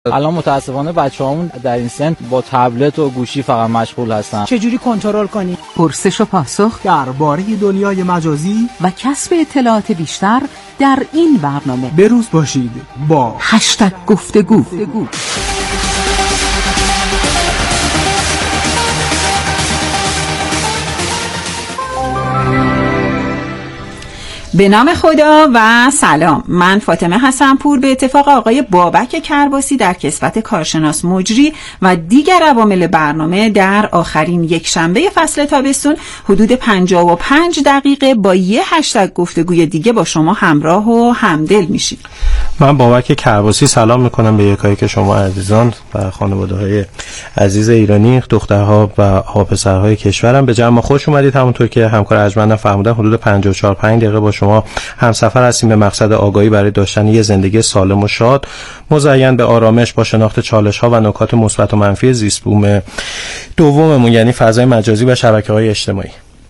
الان متاسفانه بچه‌هامون در این سن با تبلت و گوشی فقط مشغول هستن. چجوری کنترل کنی؟ پرسش و پاسخ درباره دنیای مجازی و کسب اطلاعات بیشتر در این برنامه. بروز باشید با #گفتگو. به نام خدا و سلام. من فاطمه حسن‌پور به اتفاق آقای بابک کرباسی در کسوت کارشناس مجری و دیگر عوامل برنامه در آخرین یک شنبه فصل تابستون حدود 55 دقیقه با یه هشتگ گفتگوی دیگه با شما همراه و همدل میشیم. من بابک کرباسی سلام میکنم به یکایی که شما عزیزان و خانواده‌های عزیز ایرانی، دخترها و پسرهای کشورم. به جمع خوش اومدید. همونطور که همکار ارجمندم فرمودن حدود 54-5 دقیقه با شما همسفر هستیم به مقصد آگاهی برای داشتن یه زندگی سالم و شاد، مزین به آرامش، با شناخت چالش‌ها و نکات مثبت و منفی زیست بوم دوممون، یعنی فضای مجازی و شبکه‌های اجتماعی.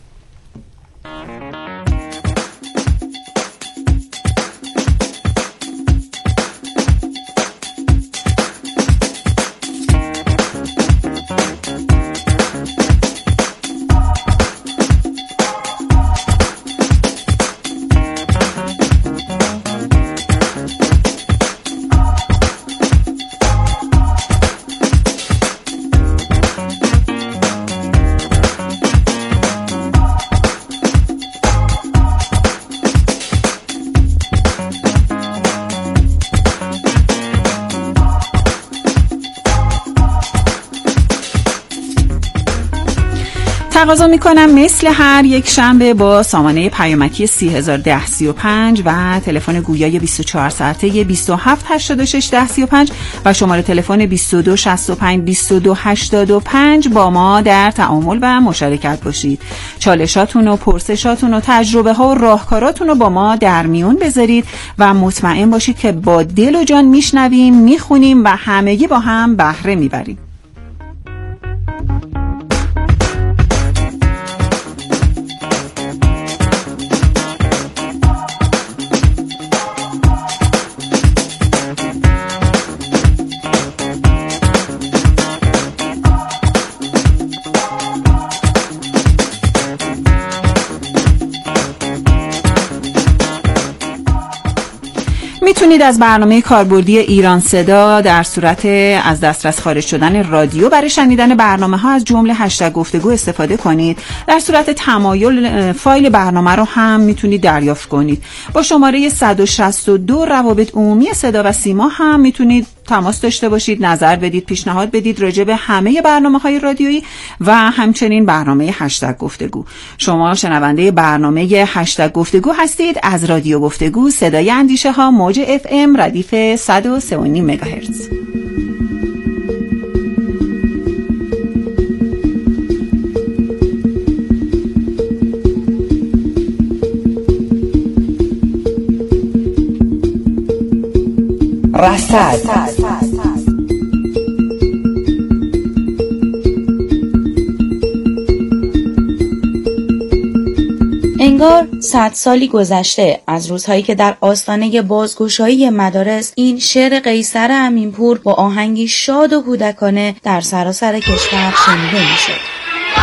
تقاضا میکنم مثل هر یک شنبه با سامانه پیامکی 301035 و تلفن گویای 24 ساعته 27861035 و شماره تلفن 22652285 با ما در تعامل و مشارکت باشید. چالشاتون و پرسشاتون و تجربه ها و راهکاراتون رو با ما در میون بذارید و مطمئن باشید که با دل و جان میشنویم، میخونیم و همگی با هم بهره میبریم. میتونید از برنامه کاربردی ایران صدا در صورت از دسترس خارج شدن رادیو برای شنیدن برنامه ها از جمله هشتگ گفتگو استفاده کنید. در صورت تمایل فایل برنامه رو هم میتونید دریافت کنید. با شماره 162 روابط عمومی صدا و سیما هم میتونید تماس داشته باشید، نظر بدید، پیشنهاد بدید راجع به همه برنامه‌های رادیویی و همچنین برنامه هشتگ گفتگو. شما شنونده برنامه هشتگ گفتگو هستید از رادیو گفتگو، صدای اندیشه ها، موج FM ردیف 103.5 مگاهرتز. رصد. انگار 100 سالی گذشته از روزهایی که در آستانه بازگشایی مدارس این شعر قیصر امینپور با آهنگی شاد و کودکانه در سراسر کشور شنیده میشد.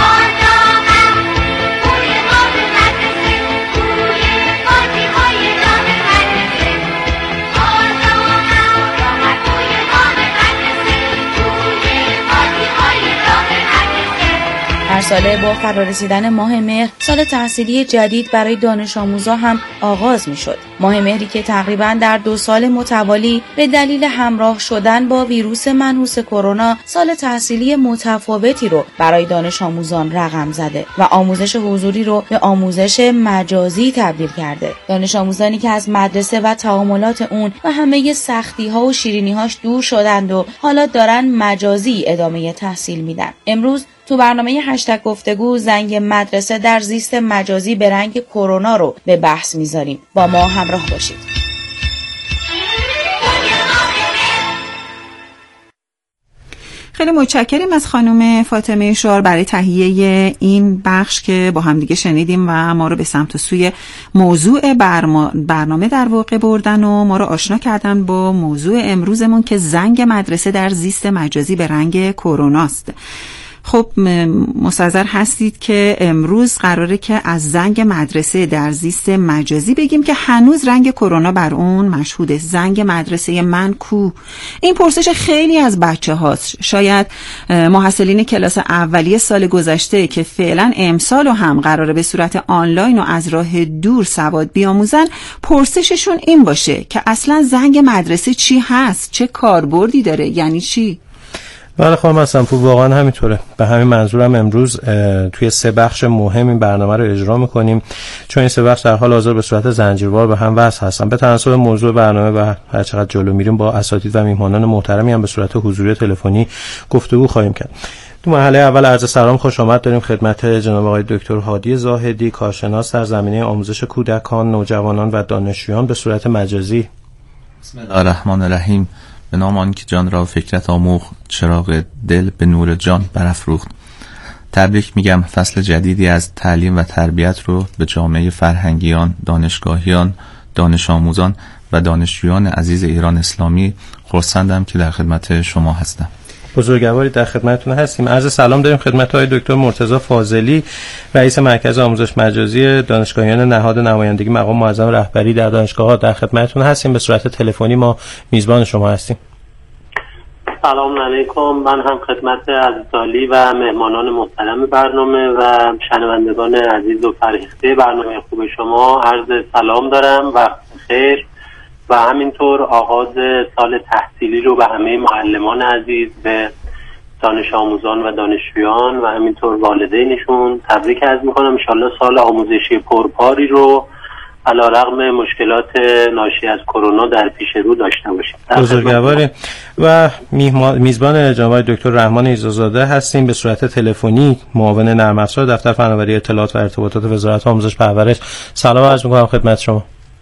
هر ساله با فرارسیدن ماه مهر سال تحصیلی جدید برای دانش آموزا هم آغاز می شد. ماه مهری که تقریباً در 2 سال متوالی به دلیل همراه شدن با ویروس منحوس کرونا سال تحصیلی متفاوتی رو برای دانش آموزان رقم زده و آموزش حضوری رو به آموزش مجازی تبدیل کرده. دانش آموزانی که از مدرسه و تعاملات اون و همه سختی ها و شیرینی هاش دور شدند و حالا دارن مجازی ادامه تحصیل میدن. امروز تو برنامه هشتگ گفتگو زنگ مدرسه در زیست مجازی به رنگ کرونا رو به بحث میذاریم. با ما همراه باشید. خیلی متشکریم از خانم فاطمه شعار برای تهیه این بخش که با هم دیگه شنیدیم و ما رو به سمت و سوی موضوع برنامه در واقع بردن و ما رو آشنا کردن با موضوع امروزمون که زنگ مدرسه در زیست مجازی به رنگ کروناست. خب مستحضر هستید که امروز قراره که از زنگ مدرسه در زیست مجازی بگیم که هنوز رنگ کرونا بر اون مشهوده. زنگ مدرسه من کو؟ این پرسش خیلی از بچه هاست. شاید محصلین کلاس اولیه سال گذشته که فعلا امسال و هم قراره به صورت آنلاین و از راه دور سواد بیاموزن، پرسششون این باشه که اصلا زنگ مدرسه چی هست؟ چه کاربردی داره؟ یعنی چی؟ بله خانم حسن‌پور، واقعا همینطوره. به همین منظورم امروز توی 3 بخش مهم این برنامه رو اجرا می‌کنیم، چون این 3 بخش در حال حاضر به صورت زنجیروار به هم وصل هستن. به تناسب موضوع برنامه و هر چقدر جلو میریم با اساتید و میهمانان محترمی هم به صورت حضوری تلفنی گفتگو خواهیم کرد. تو مرحله اول عرض سلام خوش آمد داریم خدمت جناب آقای دکتر هادی زاهدی، کارشناس در زمینه آموزش کودکان، نوجوانان و دانشجویان به صورت مجازی. بسم الله الرحمن الرحیم. به نام آن که جان را فکرت آموخت، چراغ دل به نور جان برافروخت. تبریک میگم فصل جدیدی از تعلیم و تربیت رو به جامعه فرهنگیان، دانشگاهیان، دانش آموزان و دانشجویان عزیز ایران اسلامی. خرسندم که در خدمت شما هستم. بزرگواری در خدمتتون هستیم. عرض سلام داریم خدمت آقای دکتر مرتضی فاضلی، رئیس مرکز آموزش مجازی دانشگاهیان نهاد نمایندگی مقام معظم رهبری در دانشگاه‌ها. در خدمتتون هستیم، به صورت تلفنی ما میزبان شما هستیم. سلام علیکم. من هم خدمت عزیزالی و مهمانان محترم برنامه و شنوندگان عزیز و فرهیخته برنامه خوب شما عرض سلام دارم. وقت خیر. و همینطور آغاز سال تحصیلی رو به همه معلمان عزیز، به دانش آموزان و دانشجویان و همینطور والدینشون تبریک عرض میکنم. انشالله سال آموزشی پرباری رو علیرغم مشکلات ناشی از کرونا در پیش رو داشته باشیم. بزرگواری. و میزبان جناب دکتر رحمان ایزازاده هستیم به صورت تلفنی، معاون نرم افزار دفتر فناوری اطلاعات و ارتباطات وزارت آموزش پرورش. سلام عرض میکنم خدمت شما.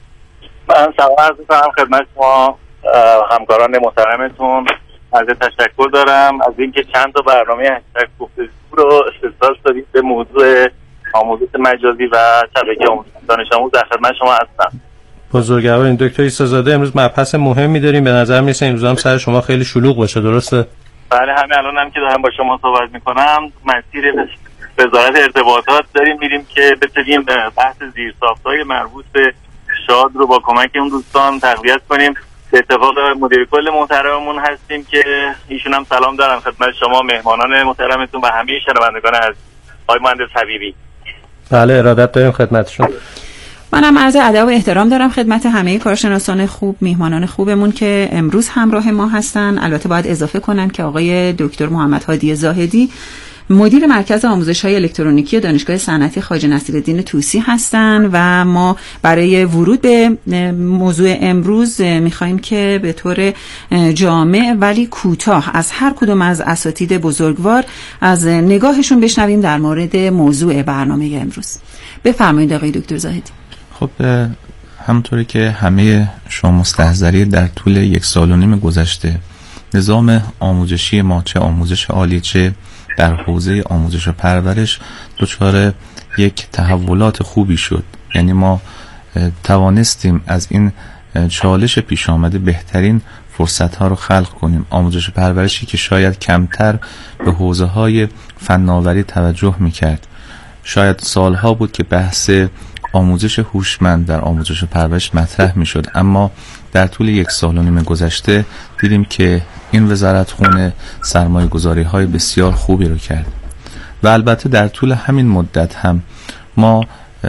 من سلام عرض میکنم خدمت شما همکاران محترمتون. از تشکر دارم از اینکه چند تا برنامه هشتگ گفتگو رو اختصاص دادید به موضوع آموزش مجازی و شبکه آموزش دانش آموز. در خدمت شما هستم. بزرگوارین. دکتر ایزازاده، امروز مبحث مهمی داریم. به نظر میرسه امروز هم سر شما خیلی شلوغ باشه، درسته؟ بله، همین الانم که دارم با شما صحبت میکنم مسیر وزارت ارتباطات داریم میریم که بتونیم بحث زیرساخت‌های مربوط به شاد رو با کمک اون دوستان تقویت کنیم. به اتفاق مدیر کل محترممون هستیم که ایشون هم سلام دارم خدمت شما مهمانان محترمتون و همه شنوندگان از آقای مهندس حبیبی. بله، ارادت داریم خدمتشون. منم عرض ادب و احترام دارم خدمت همه کارشناسان خوب، میهمانان خوبمون که امروز همراه ما هستن. البته باید اضافه کنن که آقای دکتر محمد هادی زاهدی مدیر مرکز آموزش‌های الکترونیکی دانشگاه صنعتی خواجه نصیرالدین طوسی هستن و ما برای ورود به موضوع امروز می‌خوایم که به طور جامع ولی کوتاه از هر کدوم از اساتید بزرگوار از نگاهشون بشنویم در مورد موضوع برنامه امروز. بفرمایید آقای دکتر زاهدی. خب همونطوری که همه شما مستحضرید در طول 1.5 سال گذشته نظام آموزشی ما، چه آموزش عالی چه در حوزه آموزش و پرورش، دچار یک تحولات خوبی شد. یعنی ما توانستیم از این چالش پیش آمده بهترین فرصت‌ها رو خلق کنیم. آموزش و پرورشی که شاید کمتر به حوزه‌های فناوری توجه می‌کرد. شاید سالها بود که بحث آموزش هوشمند در آموزش و پرورش مطرح می‌شد، اما در طول 1.5 سال گذشته دیدیم که این وزارتخونه سرمایه‌گذاری‌های بسیار خوبی رو کرد و البته در طول همین مدت هم ما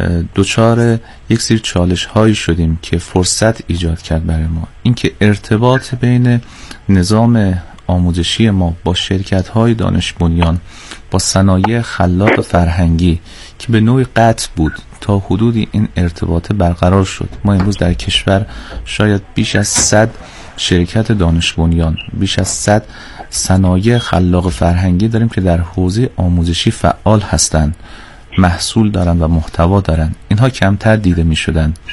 دچار یک سری چالش‌هایی شدیم که فرصت ایجاد کرد برای ما. اینکه ارتباط بین نظام آموزشی ما با شرکت‌های دانش بنیان، با صنایع خلاق فرهنگی که به نوعی قطع بود، تا حدودی این ارتباط برقرار شد. ما امروز در کشور شاید بیش از 100 شرکت دانش بنیان، بیش از 100 صنایع خلاق فرهنگی داریم که در حوزه آموزشی فعال هستند، محصول دارن و محتوا دارن. اینها کمتر دیده می شدن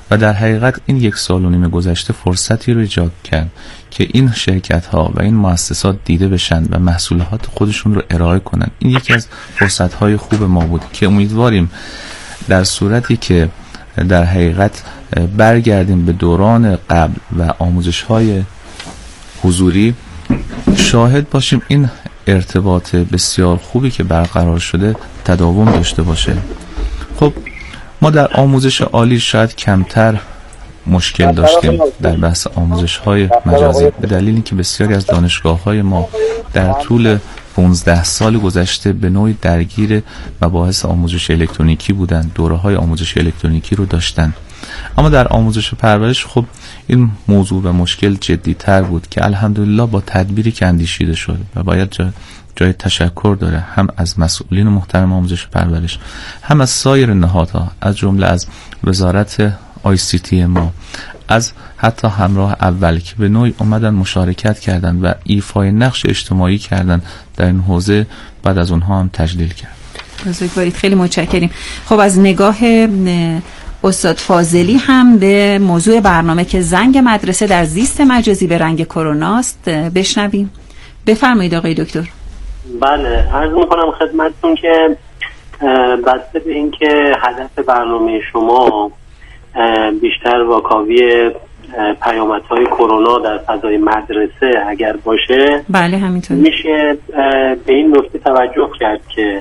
و در حقیقت این 1.5 سال گذشته فرصتی رو ایجاد کرد که این شرکت ها و این مؤسسات دیده بشن و محصولات خودشون رو ارائه کنن. این یکی از فرصت های خوب ما بود که امیدواریم در صورتی که در حقیقت برگردیم به دوران قبل و آموزش های حضوری شاهد باشیم این ارتباط بسیار خوبی که برقرار شده تداوم داشته باشه. خب ما در آموزش عالی شاید کمتر مشکل داشتیم در بحث آموزش های مجازی به دلیل اینکه بسیاری از دانشگاه های ما در طول 15 سال گذشته به نوعی درگیر مباحث آموزش الکترونیکی بودند، دوره های آموزش الکترونیکی رو داشتن. اما در آموزش و پرورش خب این موضوع و مشکل جدی تر بود که الحمدلله با تدبیری که اندیشیده شد و باید جای تشکر داره هم از مسئولین محترم آموزش و پرورش، هم از سایر نهادها، از جمله از وزارت ICT ما، از حتی همراه اول که به نوعی اومدن مشارکت کردن و ایفای نقش اجتماعی کردن در این حوزه، بعد از اونها هم تجلیل کرد. بزرگوارید، خیلی متشکریم. خب از نگاه استاد فاضلی هم به موضوع برنامه که زنگ مدرسه در زیست مجازی به رنگ کروناست بشنویم. بفرمایید آقای دکتر. بله، عرض میکنم خدمتتون که بسته به این که هدف برنامه شما بیشتر واکاوی پیامدهای کرونا در فضای مدرسه اگر باشه، بله همینطور، میشه به این نکته توجه کرد که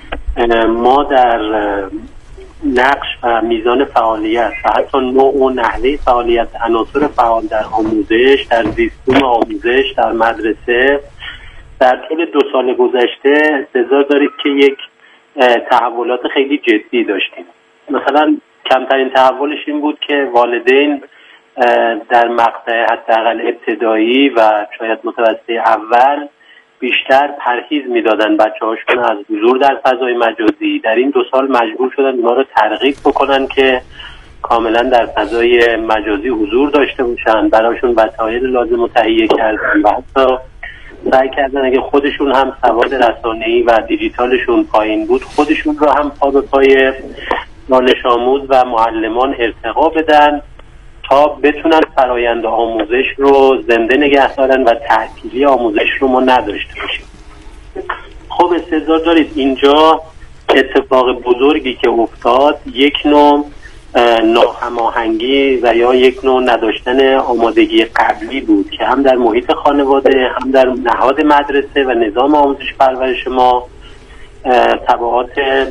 ما در نقش و میزان فعالیت و حتی نوع و نحوه فعالیت عناصر فعال در آموزش، در سیستم آموزش در مدرسه در طول 2 سال گذشته انتظار دارید که یک تحولات خیلی جدی داشتیم. مثلا کمترین تحولش این بود که والدین در مقطع حداقل ابتدایی و شاید متوسطه اول بیشتر پرهیز میدادن بچه‌هاشون از حضور در فضای مجازی. در این 2 سال مجبور شدن ما رو ترغیب بکنن که کاملا در فضای مجازی حضور داشته باشن، براشون وسایل لازم رو تهیه کردن و حتی سعی کردن اگه خودشون هم سواد رسانه‌ای و دیجیتالشون پایین بود خودشون رو هم پا به پای دانش آموز و معلمان ارتقا بدن تا بتونن فرایند آموزش رو زنده نگه دارن و تعطیلی آموزش رو ما نداشته باشیم. خب استحضار دارید اینجا اتفاق بزرگی که افتاد یک نوع ناهماهنگی و یا یک نوع نداشتن آمادگی قبلی بود که هم در محیط خانواده هم در نهاد مدرسه و نظام آموزش پرورش ما تبعات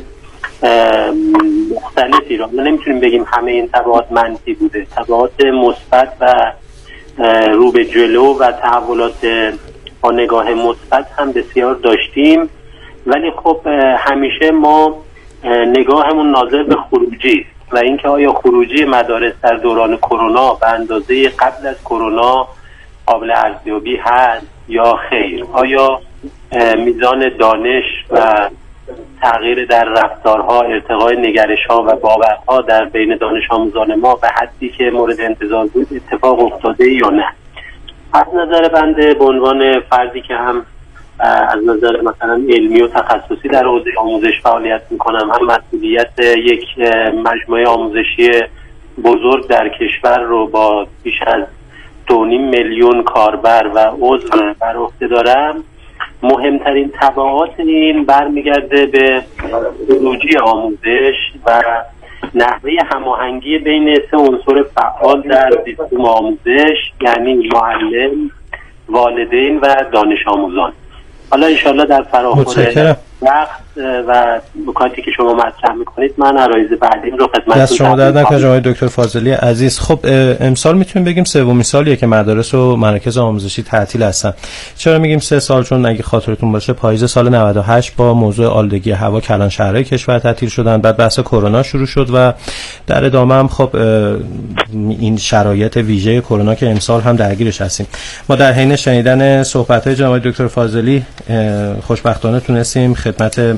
مختلفی را، ما نمیتونیم بگیم همه این تبعات منفی بوده، تبعات مثبت و رو به جلو و تحولات با نگاه مثبت هم بسیار داشتیم. ولی خب همیشه ما نگاهمون ناظر به خروجی و اینکه آیا خروجی مدارس در دوران کرونا به اندازه قبل از کرونا قابل ارزیابی هست یا خیر، آیا میزان دانش و تغییر در رفتارها، ارتقای نگرش‌ها و باورها در بین دانش آموزان ما به حدی که مورد انتظار بود اتفاق افتاده یا نه. از نظر بنده به عنوان فردی که هم از نظر مثلا علمی و تخصصی در حوزه آموزش فعالیت میکنم، هم مسئولیت یک مجموعه آموزشی بزرگ در کشور رو با بیش از 2.5 میلیون کاربر و عضو بر عهده دارم، مهمترین تبعات این برمیگرده به خروجی آموزش و نحوه هماهنگی بین 3 عنصر فعال در سیستم آموزش، یعنی معلم، والدین و دانش آموزان. حالا انشاءالله در فراخور وقت و نکاتی که شما مطرح میکنید من عرایض بعدین رو خدمتتون دست شما درد نکنه جناب دکتر فاضلی عزیز. خب امسال میتونیم بگیم 3مین سالیه که مدارس و مراکز آموزشی تعطیل هستن. چرا میگیم 3 سال؟ چون اگه خاطرتون باشه پاییز سال 98 با موضوع آلودگی هوا کلان شهرهای کشور تعطیل شدن، بعد بحث کرونا شروع شد و در ادامه هم خب این شرایط ویژه کرونا که امسال هم درگیرش هستیم. ما در حین شنیدن صحبت‌های جناب دکتر فاضلی خوشبختانه تونستیم خدمت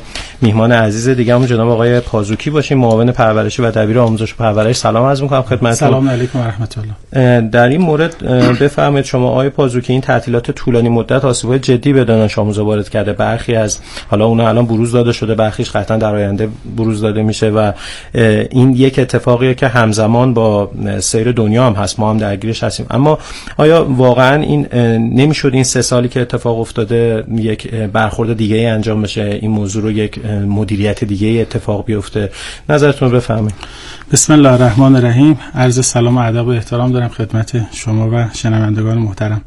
میهمان عزیز دیگه‌مون جناب آقای پازوکی باشیم، معاون پرورشی و دبیر آموزش و پرورش. سلام عرض می‌کنم خدمتتون. سلام علیکم و رحمت الله. در این مورد بفرمایید شما آقای پازوکی، این تعطیلات طولانی مدت آسیب‌های جدی به دانش آموزا وارد کرده. برخی از حالا اونها الان بروز داده شده، برخیش قطعا در آینده بروز داده میشه و این یک اتفاقیه که همزمان با سیر دنیا هم هست، ما هم درگیرش هستیم. اما آیا واقعا این نمیشد این 3 سالی که اتفاق افتاده یک برخورد دیگه انجام بشه، این موضوع رو یک مدیریت دیگه اتفاق بیفته؟ نظرتون رو بفرمایید. بسم الله الرحمن الرحیم. عرض سلام و ادب و احترام دارم خدمت شما و شنوندگان محترم.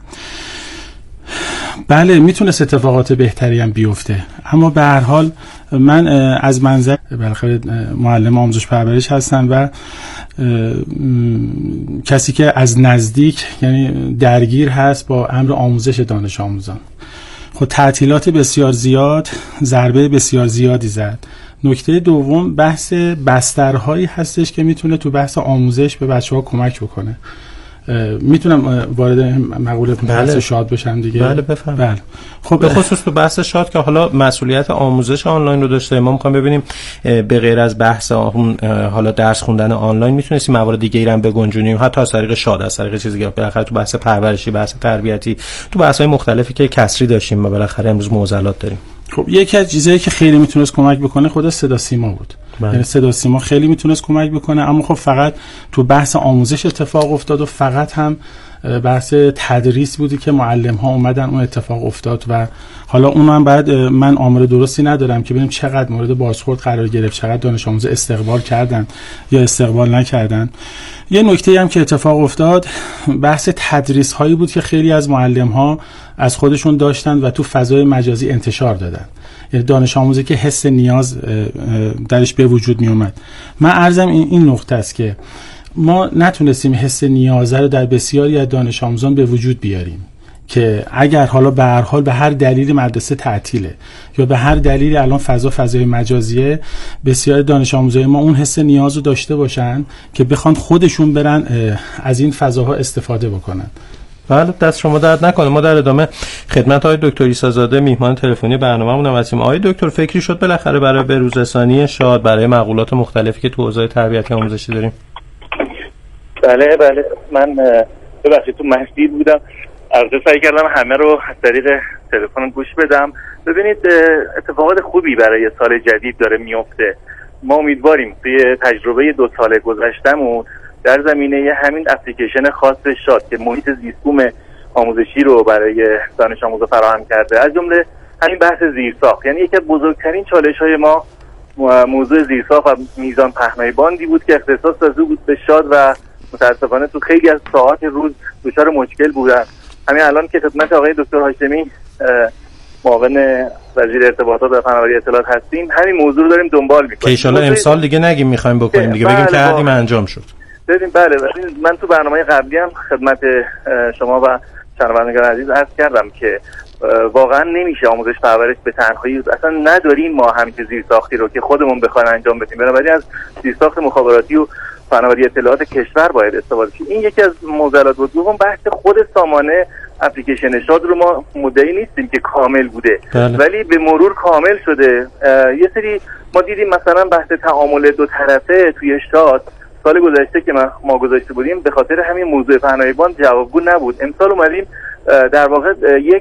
بله میتونست اتفاقات بهتری هم بیفته، اما به هر حال من از منظر بالاخره معلم آموزش پرورش هستم و کسی که از نزدیک یعنی درگیر هست با امر آموزش دانش آموزان، خب تعطیلات بسیار زیاد ضربه بسیار زیادی زد. نکته دوم بحث بسترهایی هستش که میتونه تو بحث آموزش به بچه‌ها کمک بکنه. میتونم وارد مقوله بحث شاد بشم دیگه؟ بله بفرمایید. بله. خب به خصوص تو بحث شاد که حالا مسئولیت آموزش آنلاین رو داشته، ما می‌خوایم ببینیم به غیر از بحث اون حالا درس خوندن آنلاین میتونستیم موارد دیگه‌ای رو هم بگنجونیم، حتی از طریق شاد، از طریق چیزی که بالاخره تو بحث پرورشی، بحث تربیتی، تو بحث‌های مختلفی که کسری داشتیم و بالاخره امروز معضلات داریم. خب یکی از چیزایی که خیلی میتونست کمک بکنه خود صدا سیما بود. یعنی صدا سیما خیلی میتونست کمک بکنه، اما خب فقط تو بحث آموزش اتفاق افتاد و فقط هم بحث تدریس بودی که معلم ها اومدن اون اتفاق افتاد و حالا اون هم بعد من آمار درستی ندارم که ببینیم چقدر مورد بازخورد قرار گرفت، چقدر دانش آموز استقبال کردن یا استقبال نکردن. یه نکته هم که اتفاق افتاد بحث تدریس هایی بود که خیلی از معلم ها از خودشون داشتن و تو فضای مجازی انتشار دادن. یعنی دانش آموزی که حس نیاز درش به وجود می اومد. من عرضم این نقطه است که ما نتونستیم حس نیاز رو در بسیاری از دانش آموزان به وجود بیاریم که اگر حالا به هر حال به هر دلیل مدرسه تعطیله یا به هر دلیل الان فضای مجازیه، بسیاری دانش آموزای ما اون حس نیاز رو داشته باشن که بخوان خودشون برن از این فضاها استفاده بکنن. بله دست شما درد نکنه. ما در ادامه خدمت آقای دکتر عیسی‌زاده میهمان تلفنی برنامه‌مون هستیم. آقای دکتر فکری شد بالاخره برای بروزرسانی شاد برای مقولات مختلفی که تو حوزه تربیتی آموزشی داریم؟ بله من ببخشید تو مسجد بودم، البته سعی کردم همه رو از طریق تلفن گوش بدم. ببینید اتفاقات خوبی برای سال جدید داره میفته. ما امیدواریم توی تجربه 2 سال گذشتهمون در زمینه همین اپلیکیشن خاص شاد که محیط زیستبوم آموزشی رو برای دانش آموزا فراهم کرده، از جمله همین بحث زیرساخت، یعنی یکی از بزرگترین چالش‌های ما موضوع زیرساخت و میزان پهنای باندی بود که اختصاص داده بود به شاد و متاسفانه تو خیلی از ساعات روز دچار مشکل بودن. همین الان که خدمت آقای دکتر هاشمی معاون وزیر ارتباطات و فناوری اطلاعات هستیم، همین موضوع رو داریم دنبال می‌کنیم که ان شاءالله امسال دیگه نگیم می‌خوایم بکنیم دیگه، بگیم کردیم انجام شد. ببین بله من تو برنامه قبلی هم خدمت شما و شنوندگان عزیز عرض کردم که واقعا نمیشه آموزش پرورش به تنهایی، اصلا نداریم ما همین زیرساختی رو که خودمون بخوایم انجام بدیم، بنابراین از زیرساخت مخابراتی و فناوری اطلاعات کشور باید استفاده کنیم. این یکی از معضلات بود. دوم بحث خود سامانه اپلیکیشن شاد رو ما مدعی نیستیم که کامل بوده، ولی به مرور کامل شده. یه سری ما دیدیم مثلا بحث تعامل 2 طرفه توی شاد سال گذشته که ما گذاشته بودیم به خاطر همین موضوع پهنای باند جوابگو نبود. امسال اومدیم در واقع یک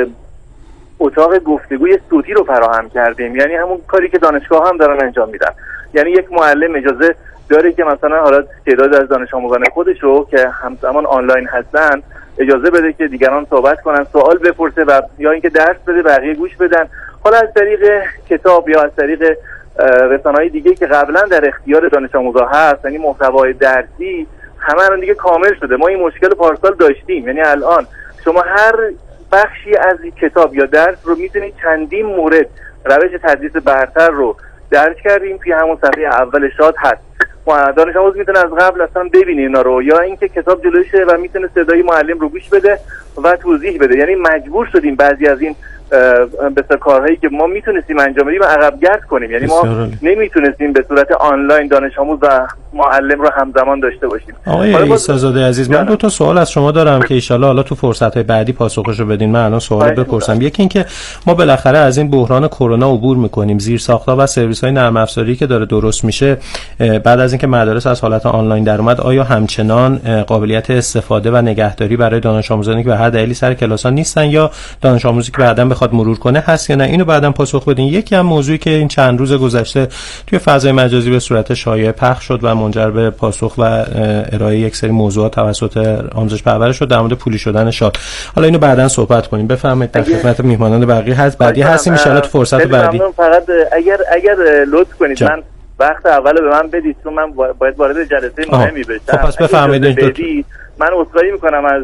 اتاق گفتگوی صوتی رو فراهم کردیم، یعنی همون کاری که دانشگاه هم دارن انجام میدن. یعنی یک معلم اجازه داره که مثلا حالا تعداد از دانش آموزان خودش رو که همزمان آنلاین هستن اجازه بده که دیگران صحبت کنن، سوال بپرسه و یا اینکه درس بده بقیه گوش بدن، حالا از طریق کتاب یا از طریق رسانه‌های دیگه که قبلا در اختیار دانش آموزا هست، یعنی محتوای درسی همه الان دیگه کامل شده. ما این مشکل پارسال داشتیم، یعنی الان شما هر بخشی از کتاب یا درس رو میتونید چندین مورد روش تدریس برتر رو درج کردیم توی همون صفحه اول شاد هست. دانش آموز میتونه از قبل اصلا ببینه اینا رو، یا اینکه کتاب جلوشه و میتونه صدای معلم رو گوش بده و توضیح بده. یعنی مجبور شدیم بعضی از این بسیار کارهایی که ما میتونستیم انجام بدیم عقب گرد کنیم. یعنی ما نمیتونستیم به صورت آنلاین دانش آموز و معلم رو همزمان داشته باشیم. آقای عیسی‌زاده عزیز، من 2 تا سوال از شما دارم که ان شاءالله حالا تو فرصت‌های بعدی پاسخشو بدین. من الان سوال بپرسم. یکی این که ما بالاخره از این بحران کرونا عبور می‌کنیم. زیرساخت‌ها و سرویس‌های نرم افزاری که داره درست میشه بعد از اینکه مدارس از حالت آنلاین در اومد، آیا همچنان قابلیت استفاده و نگهداری برای دانش آموزانی که به هر دلیلی سر کلاس‌ها نیستن یا دانش آموزی که بعداً بخواد مرور کنه هست یا نه؟ اینو بعداً پاسخ بدین. یکی هم موضوعی که این چند روز گذشته توی فضای مجازی به صورت شایع پخش شد و منجر به پاسخ و ارائه یک سری موضوعات توسط آموزش پرورش شد در مورد پولی شدن شاد. حالا اینو بعداً صحبت کنیم. بفرمایید، در خدمت میهمانان بعدی هستیم ان شاءالله تو فرصت بعدی. فقط اگر لطف کنید من وقت اولو به من بدید چون من باید وارد جلسه مهمی بشم. خب پس بفرمایید. من عذرخواهی میکنم از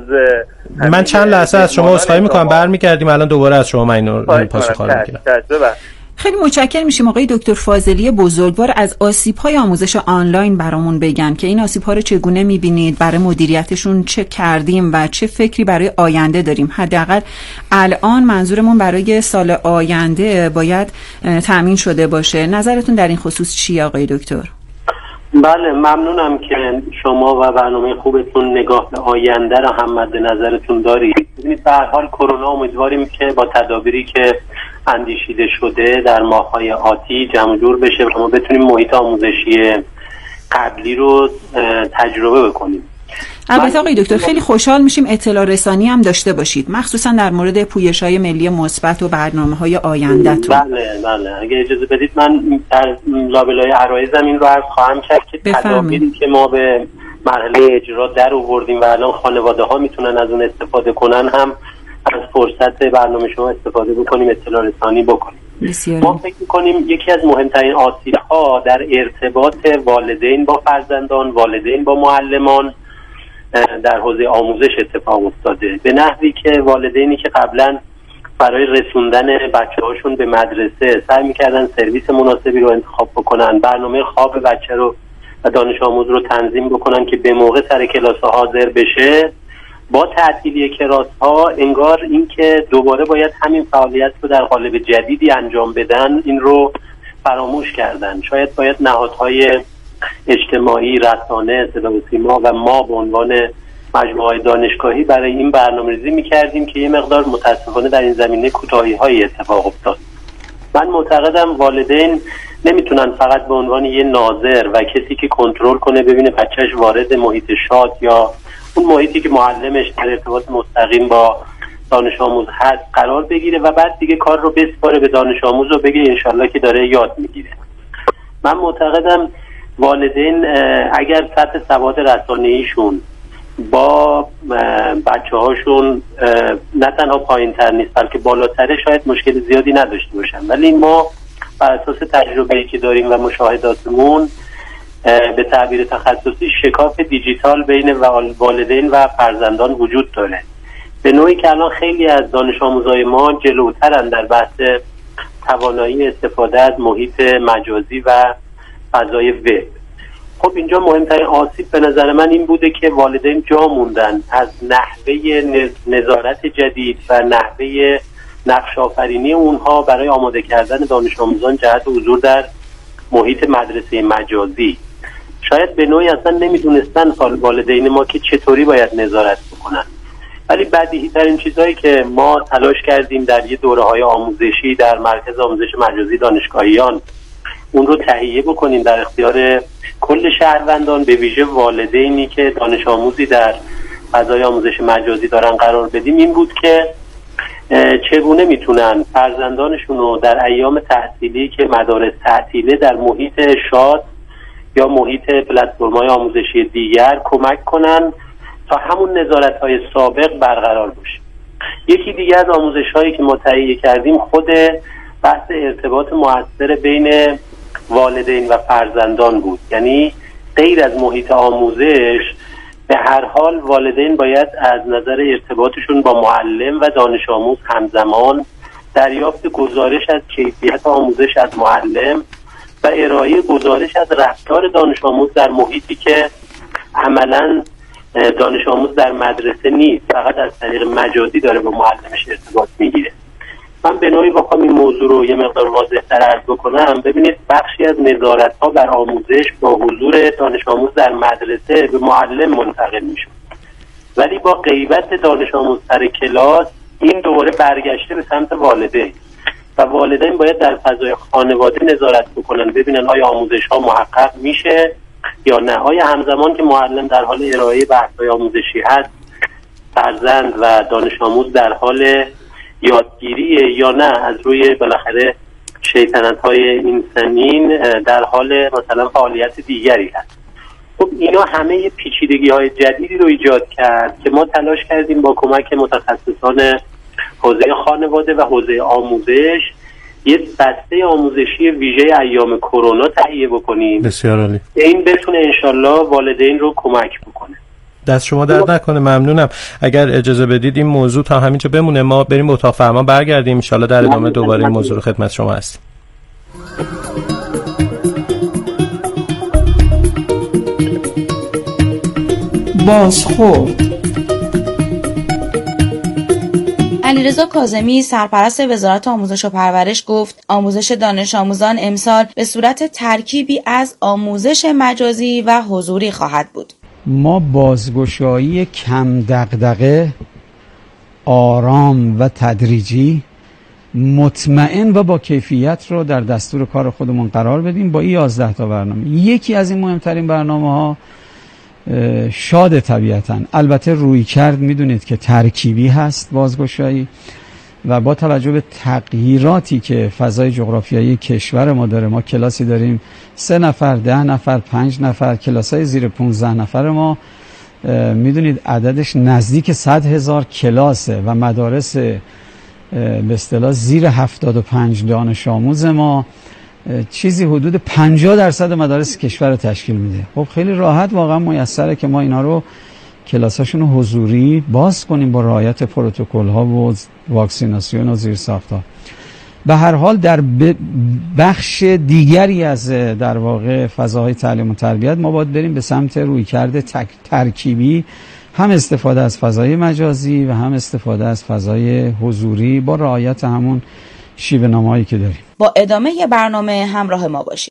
من چند لحظه از شما عذرخواهی میکنم، برمیگردیم الان دوباره از شما من اینو پاسخ میگیرم. خیلی متشکرم میشیم آقای دکتر فاضلی بزرگوار از آسیب‌های آموزش آنلاین برامون بگن که این آسیب‌ها رو چگونه می‌بینید، برای مدیریتشون چه کردیم و چه فکری برای آینده داریم. حداقل الان منظورمون برای سال آینده باید تامین شده باشه. نظرتون در این خصوص چیه آقای دکتر؟ بله، ممنونم که شما و برنامه خوبتون نگاه به آینده را هم مد نظرتون دارید. ببینید به هر حال کرونا امیدواریم که با تدابیری که اندیشیده شده در ماه‌های آتی جمع جور بشه و ما بتونیم محیط آموزشی قبلی رو تجربه بکنیم. البته آقای دکتر خیلی خوشحال میشیم اطلاع رسانی هم داشته باشید، مخصوصا در مورد پویش‌های ملی مثبت و برنامه‌های آینده‌تون. بله اگه اجازه بدید من در لابلای عرایضم این رو عرض خواهم کرد که تدابیری که ما به مرحله اجرا در آوردیم و الان خانواده‌ها میتونن از اون استفاده کنن هم از فرصت برنامه شما استفاده بکنیم، اطلاع رسانی بکنیم. ما فکر می‌کنیم یکی از مهمترین آسیب‌ها در ارتباط والدین با فرزندان، والدین با معلمان در حوزه آموزش اتفاق افتاده، به نحوی که والدینی که قبلا برای رسوندن بچه‌هاشون به مدرسه سعی می‌کردن سرویس مناسبی رو انتخاب بکنن، برنامه خواب بچه رو و دانش آموز رو تنظیم بکنن که به موقع سر کلاس حاضر بشه، با تعطیلی کلاس‌ها انگار این که دوباره باید همین فعالیت رو در قالب جدیدی انجام بدن این رو فراموش کردن. شاید باید نهادهای اجتماعی، رسانه، صدا و سیما و ما به عنوان مجموعه دانشگاهی برای این برنامه‌ریزی می‌کردیم که یه مقدار متأسفانه در این زمینه کوتاهی‌های اتفاق افتاد. من معتقدم والدین نمیتونن فقط به عنوان یه ناظر و کسی که کنترل کنه ببینه بچه‌ش وارد محیط شاد یا اون محیطی که معلمش در ارتباط مستقیم با دانش آموز هست قرار بگیره و بعد دیگه کار رو بسپاره به دانش آموز و بگه انشالله که داره یاد میگیره. من معتقدم والدین اگر سطح سواد رسانه‌ایشون با بچه‌هاشون نه تنها پایین‌تر نیست بلکه بالاتره شاید مشکل زیادی نداشته باشن، ولی ما بر اساس تجربه‌ای که داریم و مشاهداتمون به تعبیر تخصصی شکاف دیجیتال بین والدین و فرزندان وجود داره، به نوعی که الان خیلی از دانش آموزای ما جلوترن در بحث توانایی استفاده از محیط مجازی و فضای وب. خب اینجا مهمترین آسیب به نظر من این بوده که والدین جا موندن از نحوه نظارت جدید و نحوه نقش آفرینی اونها برای آماده کردن دانش آموزان جهت حضور در محیط مدرسه مجازی. شاید به نوعی اصلا نمیدونستن والدین ما که چطوری باید نظارت بکنن، ولی بدیهی ترین چیزهایی که ما تلاش کردیم در یه دوره‌های آموزشی در مرکز آموزش مجازی دانشگاهیان اون رو تهیه بکنیم در اختیار کل شهروندان، به ویژه والدینی که دانش آموزی در فضای آموزش مجازی دارن قرار بدیم، این بود که چگونه میتونن فرزندانشون رو در ایام تحصیلی که مدارس تعطیله در محیط شاد یا محیط پلتفرم‌های آموزشی دیگر کمک کنن تا همون نظارت‌های سابق برقرار باشه. یکی دیگه از آموزش‌هایی که ما تهیه کردیم خود بحث ارتباط مؤثر بین والدین و فرزندان بود، یعنی غیر از محیط آموزش به هر حال والدین باید از نظر ارتباطشون با معلم و دانش آموز همزمان دریافت گزارش از کیفیت آموزش از معلم و ارائه گزارش از رفتار دانش آموز در محیطی که عملاً دانش آموز در مدرسه نیست، فقط از طریق مجازی داره با معلمش ارتباط میگیره. من به نوعی بخوام این موضوع رو یه مقدار واضح‌تر عرض بکنم، ببینید بخشی از نظارت‌ها بر آموزش با حضور دانش آموز در مدرسه به معلم منتقل میشه، ولی با غیبت دانش آموز سر کلاس این دوباره برگشته به سمت والدین و والدین باید در فضای خانواده نظارت بکنن، ببینن آیا آموزش‌ها محقق میشه یا نه، آیا همزمان که معلم در حال ارائه بحث‌های آموزشی هست فرزند و دانش آموز در حال یادگیریه یا نه از روی بالاخره شیطنت‌های این سنین در حال مثلا فعالیت دیگری هست. خب اینا همه پیچیدگی‌های جدیدی رو ایجاد کرد که ما تلاش کردیم با کمک متخصصان حوزه خانواده و حوزه آموزش یه بسته آموزشی ویژه ایام کرونا تهیه بکنیم. بسیار عالی. این بتونه انشالله والدین رو کمک بکنه. دست شما درد نکنه، ممنونم. اگر اجازه بدید این موضوع تا همینجا بمونه، ما بریم به اتاق فرمان برگردیم، ان شاءالله در ادامه دوباره این موضوع رو خدمت شما هستیم. بازخورد. علیرضا کاظمی سرپرست وزارت آموزش و پرورش گفت آموزش دانش آموزان امسال به صورت ترکیبی از آموزش مجازی و حضوری خواهد بود. ما بازگشایی کم دغدغه، آرام و تدریجی، مطمئن و با کیفیت رو در دستور کار خودمون قرار بدیم با این 11 تا برنامه. یکی از این مهمترین برنامه‌ها شاد طبیعتاً، البته روی کرد میدونید که ترکیبی هست بازگشایی و با توجه به تغییراتی که فضای جغرافیایی کشور ما داره، ما کلاسی داریم 3 نفر، 10 نفر، 5 نفر، کلاسای زیر 15 نفر ما میدونید عددش نزدیک 100,000 کلاسه و مدارس به اصطلاح زیر 75 دانش آموز ما چیزی حدود 50% مدارس کشور رو تشکیل میده. خب خیلی راحت واقعا میسره که ما اینا رو کلاساشون رو حضوری باز کنیم با رعایت پروتکل ها و واکسیناسیون و زیرساخت‌ها. به هر حال در بخش دیگری از در واقع فضاهای تعلیم و تربیت ما باید بریم به سمت رویکرد ترکیبی، هم استفاده از فضای مجازی و هم استفاده از فضای حضوری با رعایت همون شیوه نامه‌هایی که داریم. با ادامه برنامه همراه ما باشید.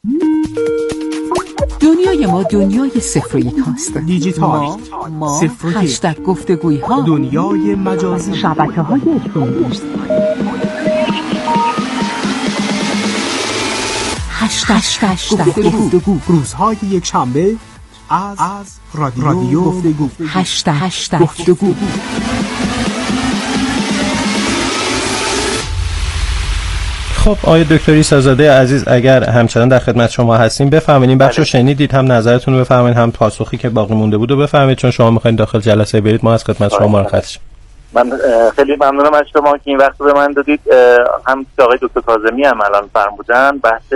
دنیای ما دنیای صفر و یک هاست. دیجیتال، ما صفر و یک، هشتگ گفتگویی ها، دنیای مجازی، شبکه‌های اجتماعی، هشتگ گفتگو، روزهای یک شنبه از رادیو گفتگو، هشتگ گفتگو. خب آقای دکتر عیسی‌زاده عزیز، اگر همچنان در خدمت شما هستیم بفرمایید این بخشو شنیدید، هم نظرتون رو بفرمایید هم پاسخی که باقی مونده بود رو بفرمایید، چون شما می‌خواید داخل جلسه برید ما از خدمت شما مرخص شیم. من خیلی ممنونم از شما که این وقت رو به من دادید. هم آقای دکتر کاظمی هم الان فرمودن، بحث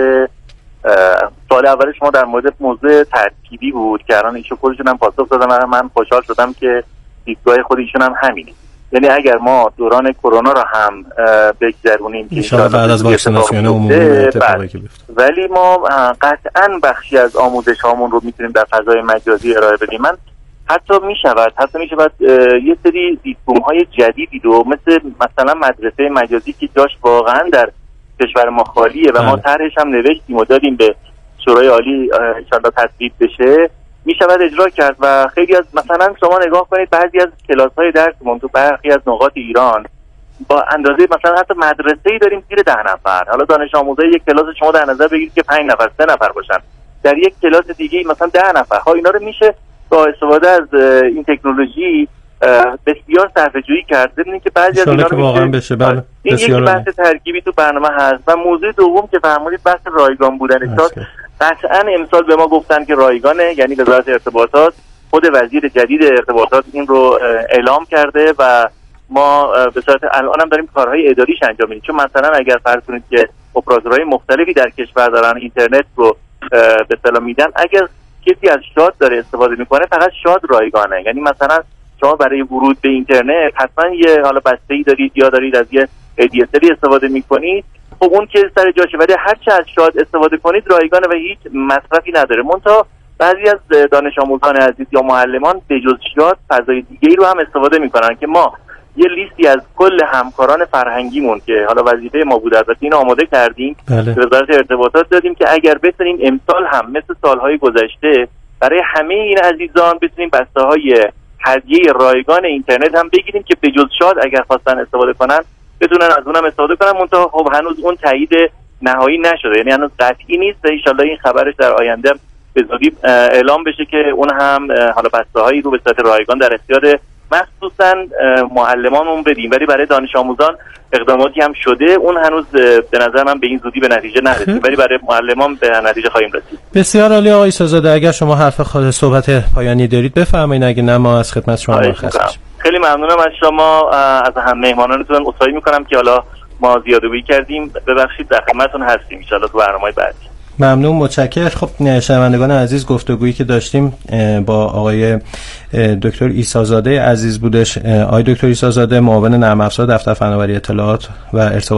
سوال اول شما در مورد موضوع ترکیبی بود که الان ایشون خودشون هم پاسخ دادن. من خوشحال شدم که دیدگاه خود ایشون هم همینه، یعنی اگر ما دوران کرونا رو هم بگذرونیم که انشاءالله بعد از واکسیناسیون عمومی اتفاقی که بیفته، ولی ما قطعاً بخشی از آموزش هامون رو میتونیم در فضای مجازی ارائه بدیم. من حتی میشود یه سری دیدگاه‌های جدیدی رو مثلا مدرسه مجازی که جاش واقعاً در کشور ما خالیه و ما طرحش هم نوشتیم و دادیم به شورای عالی انشاءالله تصویب بشه، میشود اجرا کرد. و خیلی از مثلا شما نگاه کنید بعضی از کلاس‌های درسمون تو برخی از نقاط ایران با اندازه مثلا حتی مدرسه‌ای داریم زیر 10 نفر. حالا دانش آموزای یک کلاس شما در نظر بگیرید که 5 نفر 3 نفر باشن، در یک کلاس دیگه مثلا 10 نفر. ها اینا رو میشه با استفاده از این تکنولوژی بسیار صرفه‌جویی کرد. ببینید که بعضی از اینا رو واقعا بشه. بله این یک بحث ترکیبی تو برنامه هست. و موضوع دوم که فرمودید بحث رایگان بودن شاد، قطعاً امسال به ما گفتن که رایگانه، یعنی وزارت ارتباطات، خود وزیر جدید ارتباطات این رو اعلام کرده و ما به صورت الان هم داریم کارهای اداریش انجام میدیم. چون مثلا اگر فرض کنید که اپراتورهای مختلفی در کشور دارن اینترنت رو به اصطلاح میدن، اگر کسی از شاد داره استفاده میکنه فقط شاد رایگانه، یعنی مثلا شما برای ورود به اینترنت حتما یه حالا بسته‌ای دارید یا دارید از یه ADSL استفاده میکنید، خب اون که سر جاشه، ولی هر چه از شاد استفاده کنید رایگانه و هیچ مصرفی نداره. منتها بعضی از دانش آموزان عزیز یا معلمان به جز شاد فضای دیگه‌ای رو هم استفاده میکنن که ما یه لیستی از کل همکاران فرهنگیمون که حالا وظیفه ما بود البته اینو آماده کردیم، به وزارت ارتباطات دادیم که اگر بتونیم امسال هم مثل سالهای گذشته برای همه این عزیزان بتونیم بسته‌های هدیه رایگان اینترنت هم بگیریم که به جز شاد اگر خواستن استفاده کنن بتونن از اونم استفاده کنن. منتها خب هنوز اون تایید نهایی نشده، یعنی هنوز قطعی نیست. ان شاءالله این خبرش در آینده به زودی اعلام بشه که اون هم حالا بسته‌هایی رو به صورت رایگان در اختیار مخصوصا معلمانمون بدیم، ولی برای دانش آموزان اقداماتی هم شده. اون هنوز به نظر من به این زودی به نتیجه نرسید، ولی برای معلمان به نتیجه خواهیم رسید. بسیار عالی آقای ایسازاده، اگر شما حرف صحبت پایانی دارید بفرمایید، اگه نه ما از خدمت شما مرخص میشیم. خیلی ممنونم از شما، از هم مهمانانتون عذرخواهی میکنم که حالا ما زیاده‌گویی کردیم، ببخشید، در خدمتتون هستیم ان شاءالله تو برنامه‌های بعدی. ممنون، متشکرم. خب شنوندگان عزیز، گفتگویی که داشتیم با آقای دکتر عیسی‌زاده عزیز بودش. آقای دکتر عیسی‌زاده معاون نرم افزار دفتر فناوری اطلاعات و ارتباطات